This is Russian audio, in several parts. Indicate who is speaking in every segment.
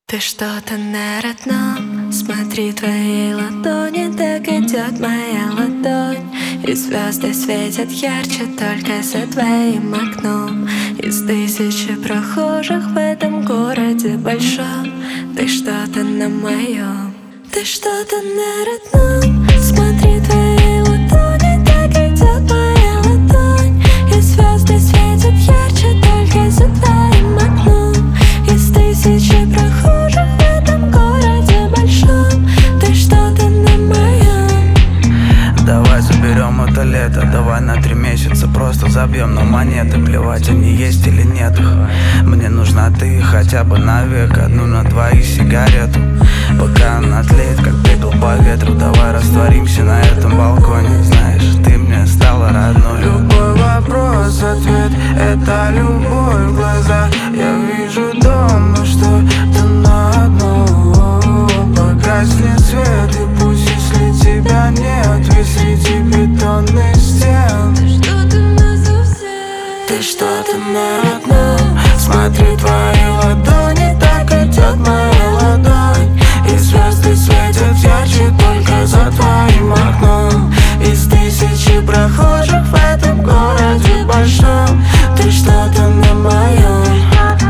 Speaker 1: Ты что-то на родном, смотри, твоей ладони, так идет моя ладонь. И звезды светят ярче только за твоим окном. Из тысячи прохожих в этом городе большом. Ты что-то на моем, ты что-то на родном. Смотри, твоей ладони, так идет моя ладонь. И звезды светят ярче только за твоим окном. Из тысячи прохожих в этом городе большом. Ты что-то на моем.
Speaker 2: Давай заберем это лето, давай на 3 месяца просто забьем на монеты. Плевать, они есть или нет их. Мне нужна ты хотя бы на век, одну на двоих сигарету. Пока она тлеет, как пепел по ветру. Давай растворимся на этом балконе. Знаешь, ты мне стала родной. Любой вопрос, ответ — это любовь в глазах. Я вижу дома, что ты на одном. Погаснет свет, и пусть, если тебя нет, весь среди бетонных стен.
Speaker 1: Ты что-то на родном.
Speaker 2: Смотри, твои ладони, так идет моя ладонь. И звезды светят ярче только за твоим окном. Из тысячи прохожих в этом городе большом. Ты что-то на моем.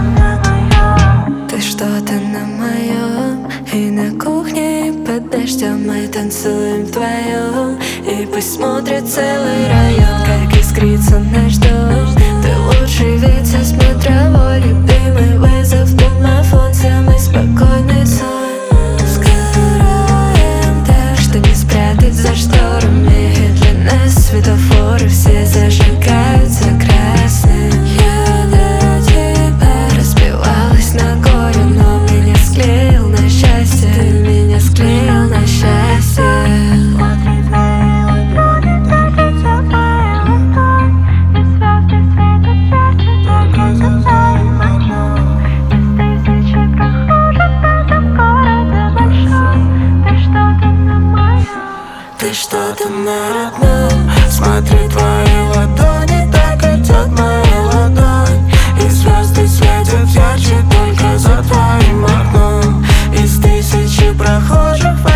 Speaker 1: Ты что-то на моем. И на кухне, и под дождем мы танцуем вдвоем. И пусть смотрит целый район, как искрится наш дом. Ты лучший вид со смотровой, любимый вызов, домофон, самый спокойный сон. Сгораем так, что не спрятать за шторами. Для нас светофоры все зажигаются красным. Я до тебя разбивалась на горе, но меня склеил на счастье. Ты меня склеил на счастье.
Speaker 2: Ты что-то на родном. Смотри, твои ладони, так идет моя ладонь. И звезды светят ярче только за твоим окном. Из тысячи прохожих в